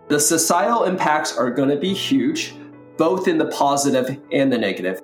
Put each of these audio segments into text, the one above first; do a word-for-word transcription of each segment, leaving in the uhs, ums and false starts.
The societal impacts are going to be huge, both in the positive and the negative.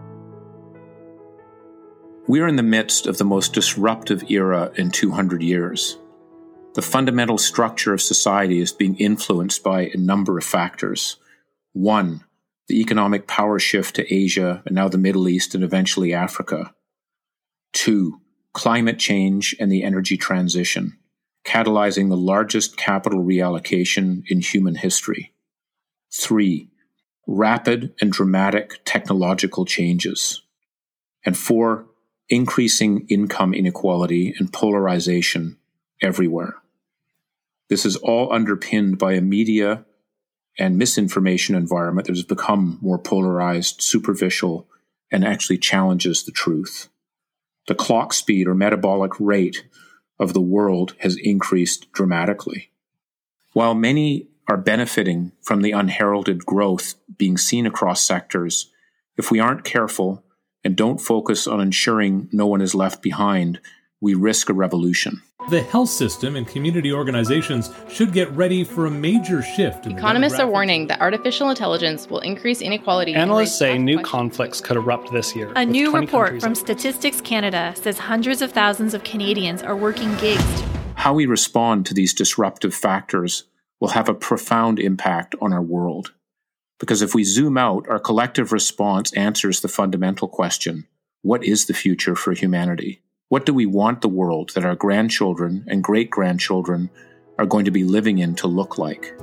We're in the midst of the most disruptive era in two hundred years. The fundamental structure of society is being influenced by a number of factors. One, the economic power shift to Asia and now the Middle East and eventually Africa. Two, climate change and the energy transition, catalyzing the largest capital reallocation in human history. Three, rapid and dramatic technological changes. And four, increasing income inequality and polarization everywhere. This is all underpinned by a media and misinformation environment that has become more polarized, superficial, and actually challenges the truth. The clock speed or metabolic rate of the world has increased dramatically. While many are benefiting from the unheralded growth being seen across sectors, if we aren't careful and don't focus on ensuring no one is left behind, we risk a revolution. The health system and community organizations should get ready for a major shift. Economists are warning that artificial intelligence will increase inequality. Analysts say new conflicts could erupt this year. A new report from Statistics Canada says hundreds of thousands of Canadians are working gigs. How we respond to these disruptive factors will have a profound impact on our world. Because if we zoom out, our collective response answers the fundamental question, what is the future for humanity? What do we want the world that our grandchildren and great-grandchildren are going to be living in to look like?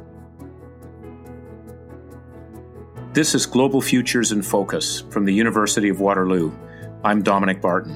This is Global Futures in Focus from the University of Waterloo. I'm Dominic Barton.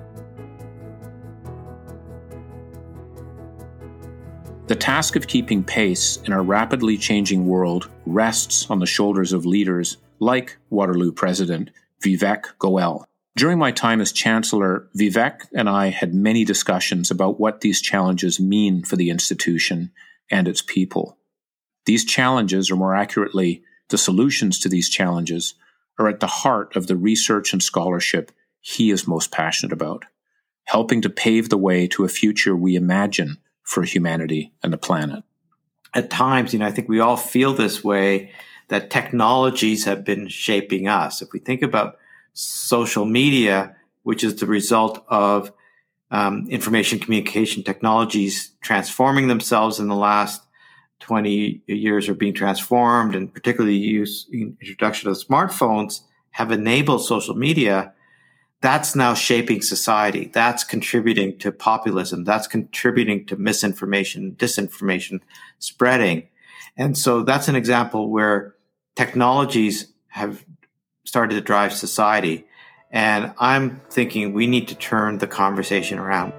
The task of keeping pace in our rapidly changing world rests on the shoulders of leaders like Waterloo President Vivek Goel. During my time as Chancellor, Vivek and I had many discussions about what these challenges mean for the institution and its people. These challenges, or more accurately, the solutions to these challenges, are at the heart of the research and scholarship he is most passionate about, helping to pave the way to a future we imagine for humanity and the planet. At times, you know, I think we all feel this way, that technologies have been shaping us. If we think about social media, which is the result of um, information communication technologies transforming themselves in the last twenty years, or being transformed, and particularly the use, introduction of smartphones have enabled social media. That's now shaping society. That's contributing to populism. That's contributing to misinformation, disinformation spreading. And so that's an example where technologies have started to drive society. And I'm thinking we need to turn the conversation around.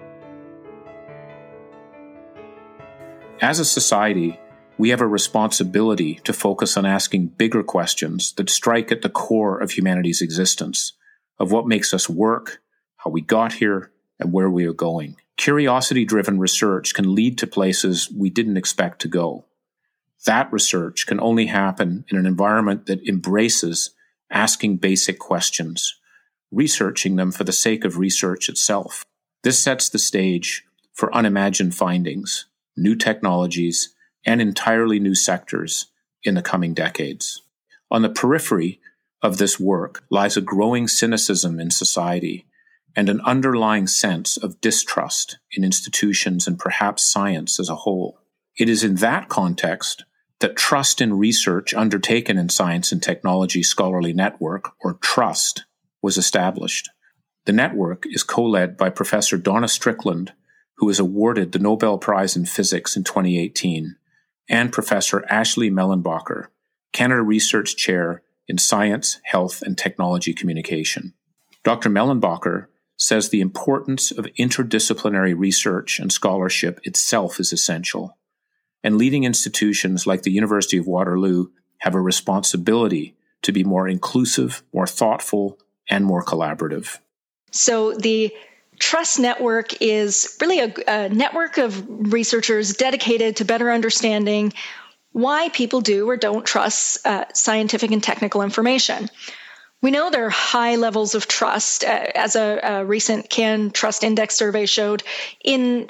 As a society, we have a responsibility to focus on asking bigger questions that strike at the core of humanity's existence, of what makes us work, how we got here, and where we are going. Curiosity-driven research can lead to places we didn't expect to go. That research can only happen in an environment that embraces asking basic questions, researching them for the sake of research itself. This sets the stage for unimagined findings, new technologies, and entirely new sectors in the coming decades. On the periphery of this work lies a growing cynicism in society and an underlying sense of distrust in institutions and perhaps science as a whole. It is in that context that Trust in Research Undertaken in Science and Technology Scholarly Network, or TRUST, was established. The network is co-led by Professor Donna Strickland, who was awarded the Nobel Prize in Physics in twenty eighteen, and Professor Ashley Mellenbacher, Canada Research Chair in Science, Health, and Technology Communication. Doctor Mellenbacher says the importance of interdisciplinary research and scholarship itself is essential, and leading institutions like the University of Waterloo have a responsibility to be more inclusive, more thoughtful, and more collaborative. So the TRUST network is really a, a network of researchers dedicated to better understanding why people do or don't trust uh, scientific and technical information. We know there are high levels of trust, uh, as a, a recent CAN Trust Index survey showed, in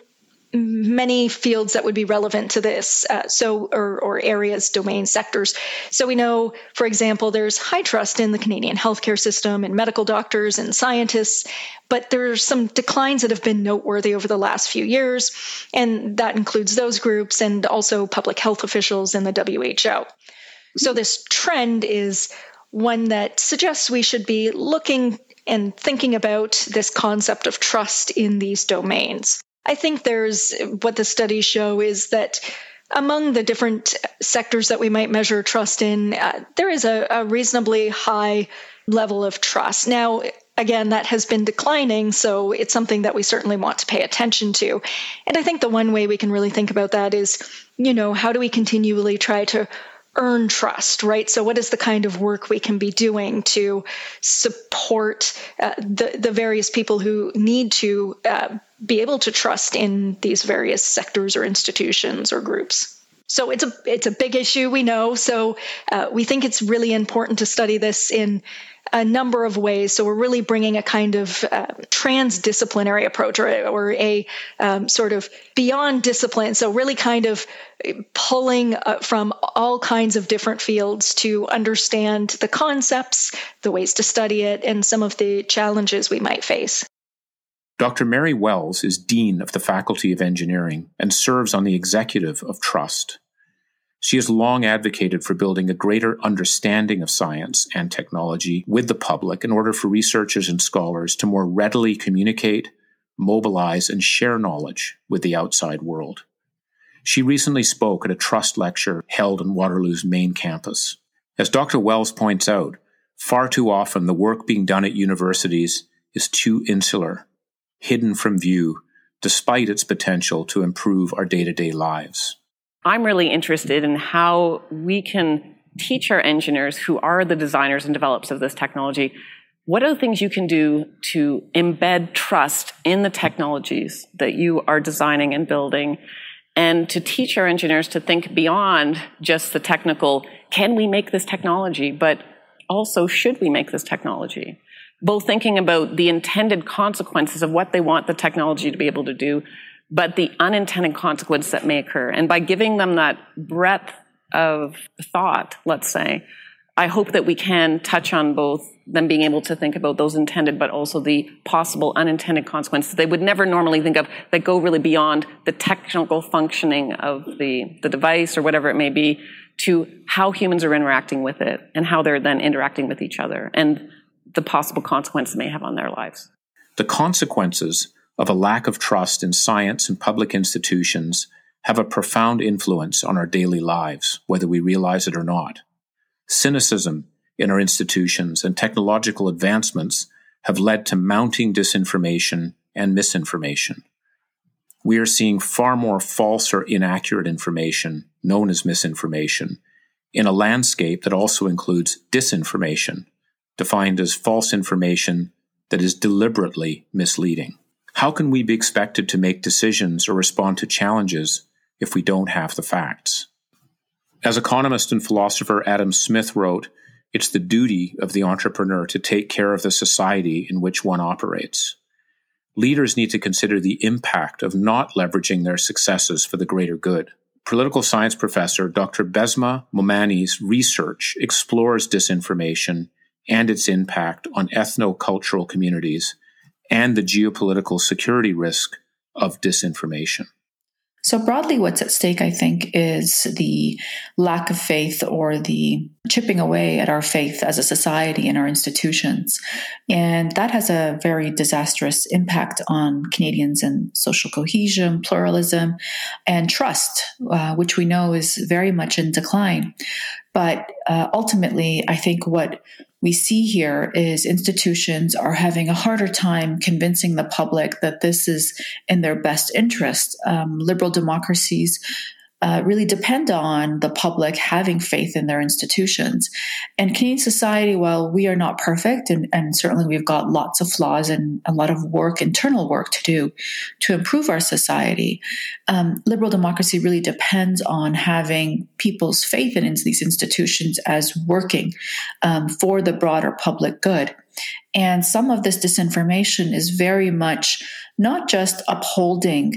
many fields that would be relevant to this, uh, so or, or areas, domains, sectors. So we know, for example, there's high trust in the Canadian healthcare system and medical doctors and scientists, but there's some declines that have been noteworthy over the last few years, and that includes those groups and also public health officials and the W H O. So this trend is one that suggests we should be looking and thinking about this concept of trust in these domains. I think there's what the studies show is that among the different sectors that we might measure trust in, uh, there is a, a reasonably high level of trust. Now, again, that has been declining, so it's something that we certainly want to pay attention to. And I think the one way we can really think about that is, you know, how do we continually try to earn trust, right? So what is the kind of work we can be doing to support uh, the, the various people who need to uh, be able to trust in these various sectors or institutions or groups? So it's a it's a big issue, we know. So uh, we think it's really important to study this in a number of ways. So we're really bringing a kind of uh, transdisciplinary approach, or, or a um, sort of beyond discipline. So really kind of pulling uh, from all kinds of different fields to understand the concepts, the ways to study it, and some of the challenges we might face. Doctor Mary Wells is Dean of the Faculty of Engineering and serves on the executive of Trust. She has long advocated for building a greater understanding of science and technology with the public in order for researchers and scholars to more readily communicate, mobilize, and share knowledge with the outside world. She recently spoke at a Trust lecture held on Waterloo's main campus. As Doctor Wells points out, far too often the work being done at universities is too insular, hidden from view, despite its potential to improve our day-to-day lives. I'm really interested in how we can teach our engineers, who are the designers and developers of this technology, what are the things you can do to embed trust in the technologies that you are designing and building, and to teach our engineers to think beyond just the technical, can we make this technology, but also should we make this technology? Both thinking about the intended consequences of what they want the technology to be able to do, but the unintended consequence that may occur. And by giving them that breadth of thought, let's say, I hope that we can touch on both them being able to think about those intended, but also the possible unintended consequences they would never normally think of, that go really beyond the technical functioning of the, the device or whatever it may be, to how humans are interacting with it and how they're then interacting with each other and the possible consequences it may have on their lives. The consequences of a lack of trust in science and public institutions have a profound influence on our daily lives, whether we realize it or not. Cynicism in our institutions and technological advancements have led to mounting disinformation and misinformation. We are seeing far more false or inaccurate information, known as misinformation, in a landscape that also includes disinformation, defined as false information that is deliberately misleading. How can we be expected to make decisions or respond to challenges if we don't have the facts? As economist and philosopher Adam Smith wrote, it's the duty of the entrepreneur to take care of the society in which one operates. Leaders need to consider the impact of not leveraging their successes for the greater good. Political science professor Doctor Besma Momani's research explores disinformation and its impact on ethno-cultural communities and the geopolitical security risk of disinformation. So broadly, what's at stake, I think, is the lack of faith or the chipping away at our faith as a society and our institutions. And that has a very disastrous impact on Canadians and social cohesion, pluralism, and trust, uh, which we know is very much in decline. But uh, ultimately, I think what we see here is institutions are having a harder time convincing the public that this is in their best interest. Um, liberal democracies uh, really depend on the public having faith in their institutions. And Canadian society, while we are not perfect, and, and certainly we've got lots of flaws and a lot of work, internal work to do to improve our society, um, liberal democracy really depends on having people's faith in these institutions as working um, for the broader public good. And some of this disinformation is very much not just upholding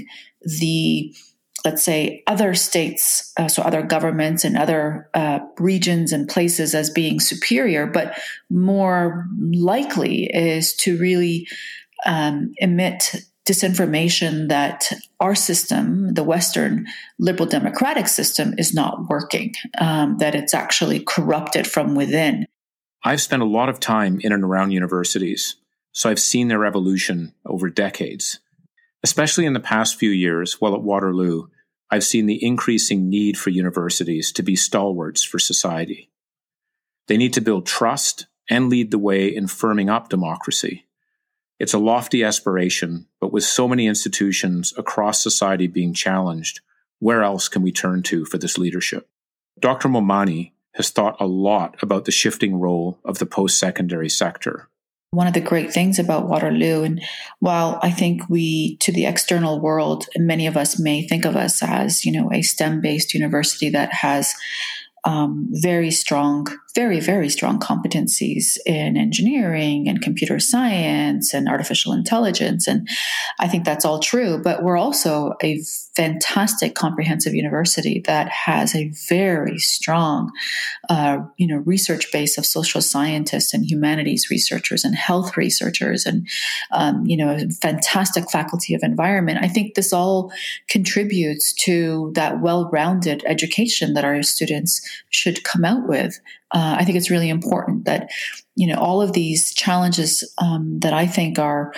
the, let's say, other states, uh, so other governments and other uh, regions and places as being superior, but more likely is to really um, emit disinformation that our system, the Western liberal democratic system, is not working, um, that it's actually corrupted from within. I've spent a lot of time in and around universities, so I've seen their evolution over decades. Especially in the past few years, while at Waterloo, I've seen the increasing need for universities to be stalwarts for society. They need to build trust and lead the way in firming up democracy. It's a lofty aspiration, but with so many institutions across society being challenged, where else can we turn to for this leadership? Doctor Momani has thought a lot about the shifting role of the post-secondary sector. One of the great things about Waterloo, and while I think we, to the external world, many of us may think of us as, you know, a STEM-based university that has um, very strong, very, very strong competencies in engineering and computer science and artificial intelligence. And I think that's all true. But we're also a fantastic comprehensive university that has a very strong, uh, you know, research base of social scientists and humanities researchers and health researchers and, um, you know, a fantastic faculty of environment. I think this all contributes to that well-rounded education that our students should come out with. Uh, I think it's really important that, you know, all of these challenges um, that I think are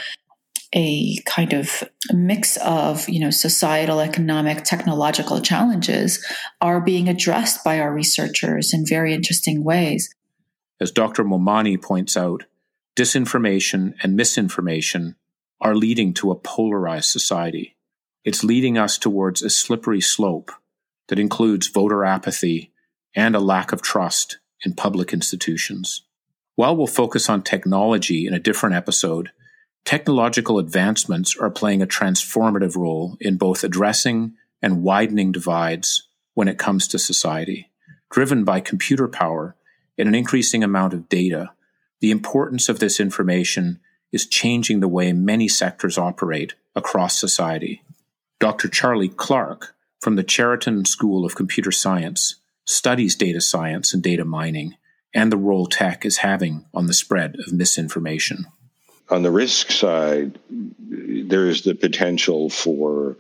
a kind of mix of, you know, societal, economic, technological challenges are being addressed by our researchers in very interesting ways. As Doctor Momani points out, disinformation and misinformation are leading to a polarized society. It's leading us towards a slippery slope that includes voter apathy and a lack of trust in public institutions. While we'll focus on technology in a different episode, technological advancements are playing a transformative role in both addressing and widening divides when it comes to society. Driven by computer power and an increasing amount of data, the importance of this information is changing the way many sectors operate across society. Doctor Charlie Clark from the Cheriton School of Computer Science studies data science and data mining and the role tech is having on the spread of misinformation. On the risk side, there is the potential for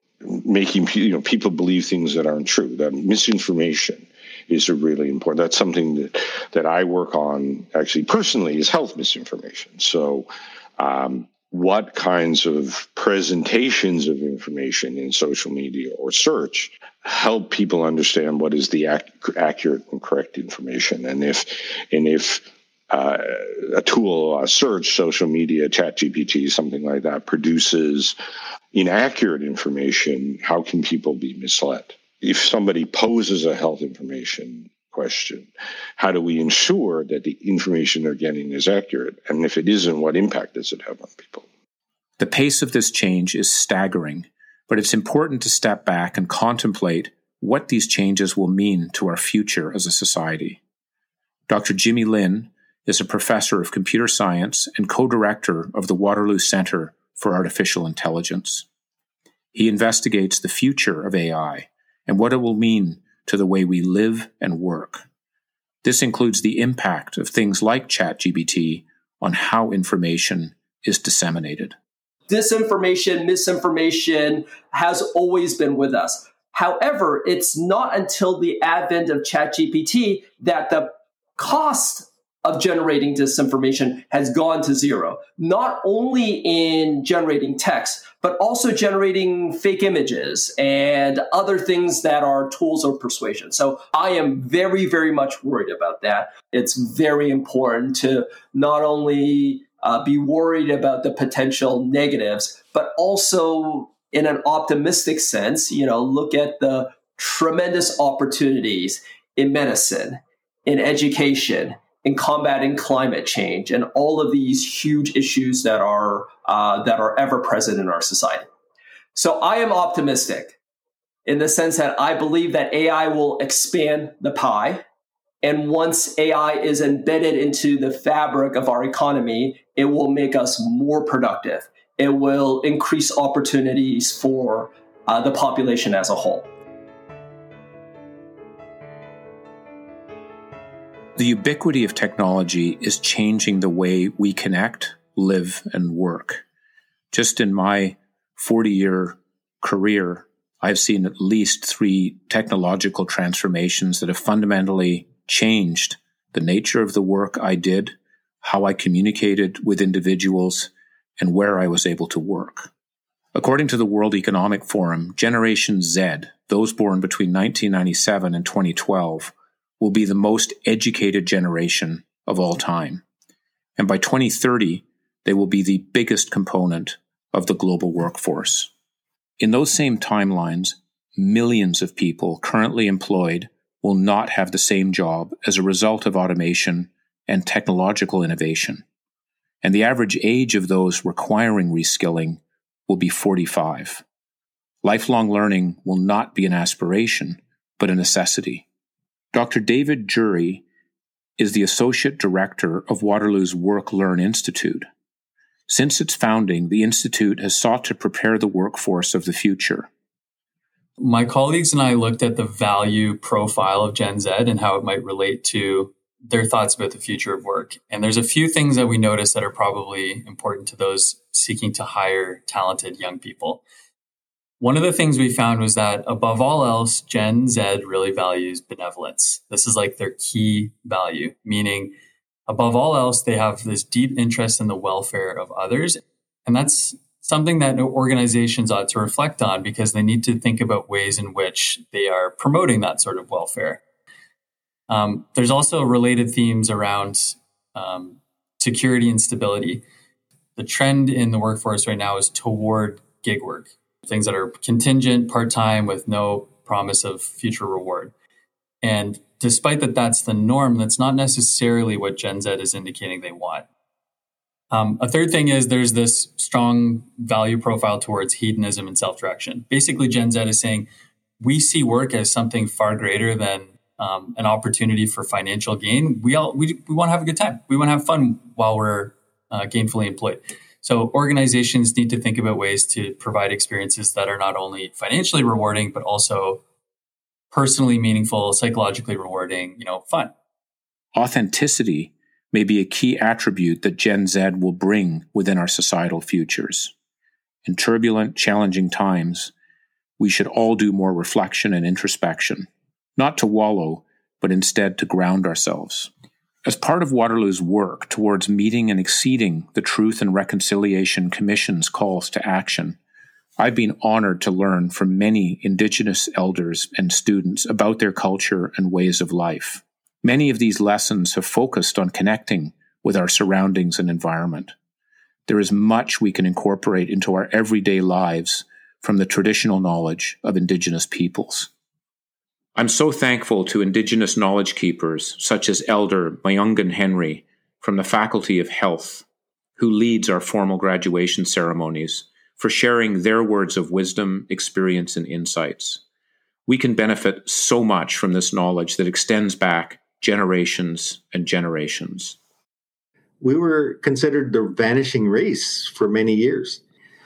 making you know people believe things that aren't true. That misinformation is really important. That's something that, that I work on actually personally is health misinformation. So um, what kinds of presentations of information in social media or search help people understand what is the ac- accurate and correct information. And if, and if uh, a tool, a search, social media, ChatGPT, something like that, produces inaccurate information, how can people be misled? If somebody poses a health information question, how do we ensure that the information they're getting is accurate? And if it isn't, what impact does it have on people? The pace of this change is staggering, but it's important to step back and contemplate what these changes will mean to our future as a society. Doctor Jimmy Lin is a professor of computer science and co-director of the Waterloo Centre for Artificial Intelligence. He investigates the future of A I and what it will mean to the way we live and work. This includes the impact of things like ChatGPT on how information is disseminated. Disinformation, misinformation has always been with us. However, it's not until the advent of ChatGPT that the cost of generating disinformation has gone to zero, not only in generating text, but also generating fake images and other things that are tools of persuasion. So I am very, very much worried about that. It's very important to not only uh, be worried about the potential negatives, but also in an optimistic sense, you know, look at the tremendous opportunities in medicine, in education, in combating climate change, and all of these huge issues that are uh, that are ever present in our society. So I am optimistic in the sense that I believe that A I will expand the pie. And once A I is embedded into the fabric of our economy, it will make us more productive. It will increase opportunities for uh, the population as a whole. The ubiquity of technology is changing the way we connect, live, and work. Just in my forty-year career, I've seen at least three technological transformations that have fundamentally changed the nature of the work I did, how I communicated with individuals, and where I was able to work. According to the World Economic Forum, Generation Z, those born between nineteen ninety-seven and twenty twelve, will be the most educated generation of all time. And by twenty thirty, they will be the biggest component of the global workforce. In those same timelines, millions of people currently employed will not have the same job as a result of automation and technological innovation. And the average age of those requiring reskilling will be forty-five. Lifelong learning will not be an aspiration, but a necessity. Doctor David Jury is the Associate Director of Waterloo's Work Learn Institute. Since its founding, the Institute has sought to prepare the workforce of the future. My colleagues and I looked at the value profile of Gen Z and how it might relate to their thoughts about the future of work. And there's a few things that we noticed that are probably important to those seeking to hire talented young people. One of the things we found was that above all else, Gen Z really values benevolence. This is like their key value, meaning above all else, they have this deep interest in the welfare of others. And that's something that organizations ought to reflect on because they need to think about ways in which they are promoting that sort of welfare. Um, there's also related themes around um, security and stability. The trend in the workforce right now is toward gig work. Things that are contingent, part-time, with no promise of future reward. And despite that that's the norm, that's not necessarily what Gen Z is indicating they want. Um, a third thing is there's this strong value profile towards hedonism and self-direction. Basically, Gen Z is saying, we see work as something far greater than um, an opportunity for financial gain. We all we, we want to have a good time. We want to have fun while we're uh, gainfully employed. So organizations need to think about ways to provide experiences that are not only financially rewarding, but also personally meaningful, psychologically rewarding, you know, fun. Authenticity may be a key attribute that Gen Z will bring within our societal futures. In turbulent, challenging times, we should all do more reflection and introspection, not to wallow, but instead to ground ourselves. As part of Waterloo's work towards meeting and exceeding the Truth and Reconciliation Commission's calls to action, I've been honored to learn from many Indigenous elders and students about their culture and ways of life. Many of these lessons have focused on connecting with our surroundings and environment. There is much we can incorporate into our everyday lives from the traditional knowledge of Indigenous peoples. I'm so thankful to Indigenous knowledge keepers such as Elder Mayungan Henry from the Faculty of Health, who leads our formal graduation ceremonies, for sharing their words of wisdom, experience, and insights. We can benefit so much from this knowledge that extends back generations and generations. We were considered the vanishing race for many years.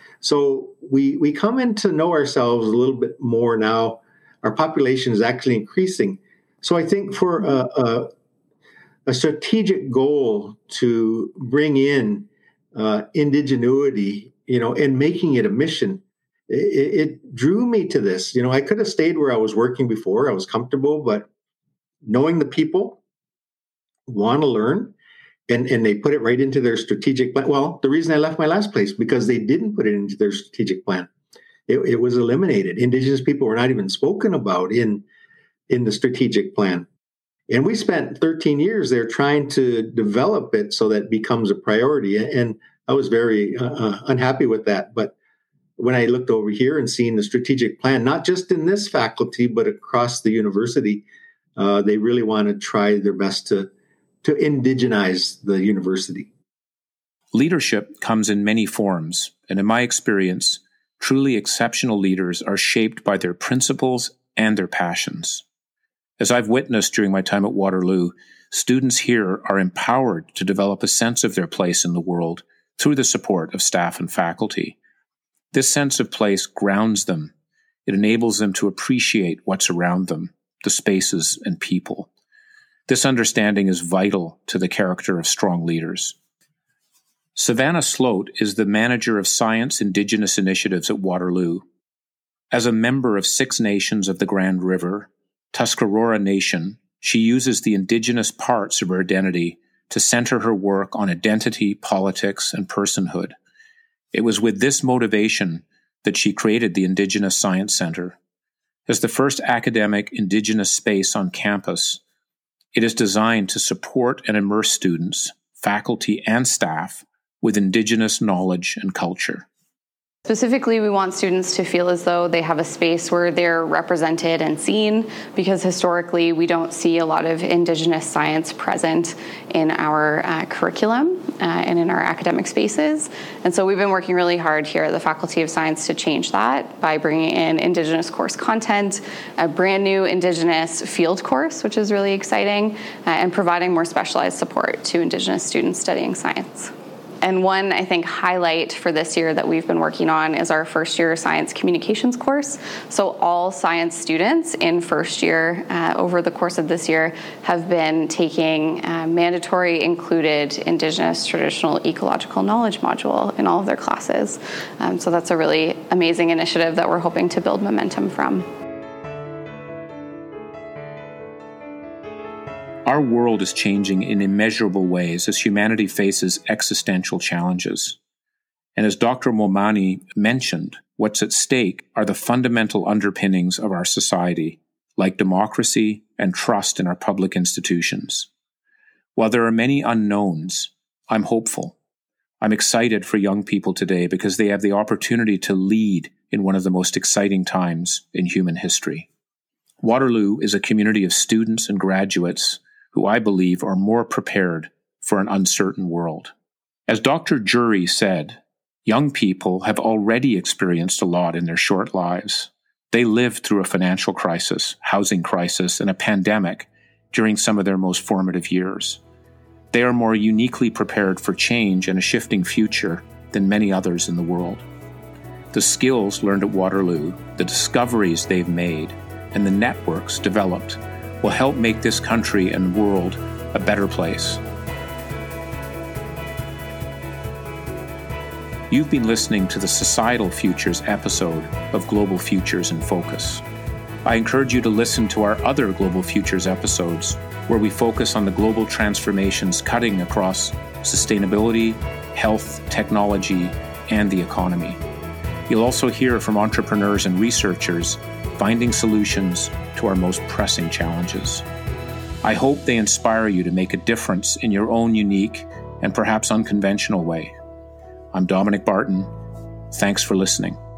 So we we come in to know ourselves a little bit more now. Our population is actually increasing. So I think for a, a, a strategic goal to bring in uh, indigenuity, you know, and making it a mission, it, it drew me to this. You know, I could have stayed where I was working before. I was comfortable, but knowing the people want to learn, and, and they put it right into their strategic plan. Well, the reason I left my last place, because they didn't put it into their strategic plan. It, it was eliminated. Indigenous people were not even spoken about in, in the strategic plan. And we spent thirteen years there trying to develop it so that it becomes a priority. And I was very uh, unhappy with that. But when I looked over here and seen the strategic plan, not just in this faculty, but across the university, uh, they really want to try their best to, to indigenize the university. Leadership comes in many forms. And in my experience, truly exceptional leaders are shaped by their principles and their passions. As I've witnessed during my time at Waterloo, students here are empowered to develop a sense of their place in the world through the support of staff and faculty. This sense of place grounds them It enables them to appreciate what's around them, the spaces and people. This understanding is vital to the character of strong leaders. Savannah Sloat is the manager of Science Indigenous Initiatives at Waterloo. As a member of Six Nations of the Grand River, Tuscarora Nation, she uses the Indigenous parts of her identity to center her work on identity, politics, and personhood. It was with this motivation that she created the Indigenous Science Center. As the first academic Indigenous space on campus, it is designed to support and immerse students, faculty, and staff with Indigenous knowledge and culture. Specifically, we want students to feel as though they have a space where they're represented and seen, because historically we don't see a lot of Indigenous science present in our uh, curriculum uh, and in our academic spaces. And so we've been working really hard here at the Faculty of Science to change that by bringing in Indigenous course content, a brand new Indigenous field course, which is really exciting, uh, and providing more specialized support to Indigenous students studying science. And one, I think, highlight for this year that we've been working on is our first year science communications course. So all science students in first year uh, over the course of this year have been taking uh, mandatory included Indigenous traditional ecological knowledge module in all of their classes. Um, so that's a really amazing initiative that we're hoping to build momentum from. Our world is changing in immeasurable ways as humanity faces existential challenges. And as Doctor Momani mentioned, what's at stake are the fundamental underpinnings of our society, like democracy and trust in our public institutions. While there are many unknowns, I'm hopeful. I'm excited for young people today because they have the opportunity to lead in one of the most exciting times in human history. Waterloo is a community of students and graduates who I believe are more prepared for an uncertain world. As Doctor Jury said, young people have already experienced a lot in their short lives. They lived through a financial crisis, housing crisis, and a pandemic during some of their most formative years. They are more uniquely prepared for change and a shifting future than many others in the world. The skills learned at Waterloo, the discoveries they've made, and the networks developed will help make this country and world a better place. You've been listening to the Societal Futures episode of Global Futures in Focus. I encourage you to listen to our other Global Futures episodes, where we focus on the global transformations cutting across sustainability, health, technology, and the economy. You'll also hear from entrepreneurs and researchers finding solutions to our most pressing challenges. I hope they inspire you to make a difference in your own unique and perhaps unconventional way. I'm Dominic Barton. Thanks for listening.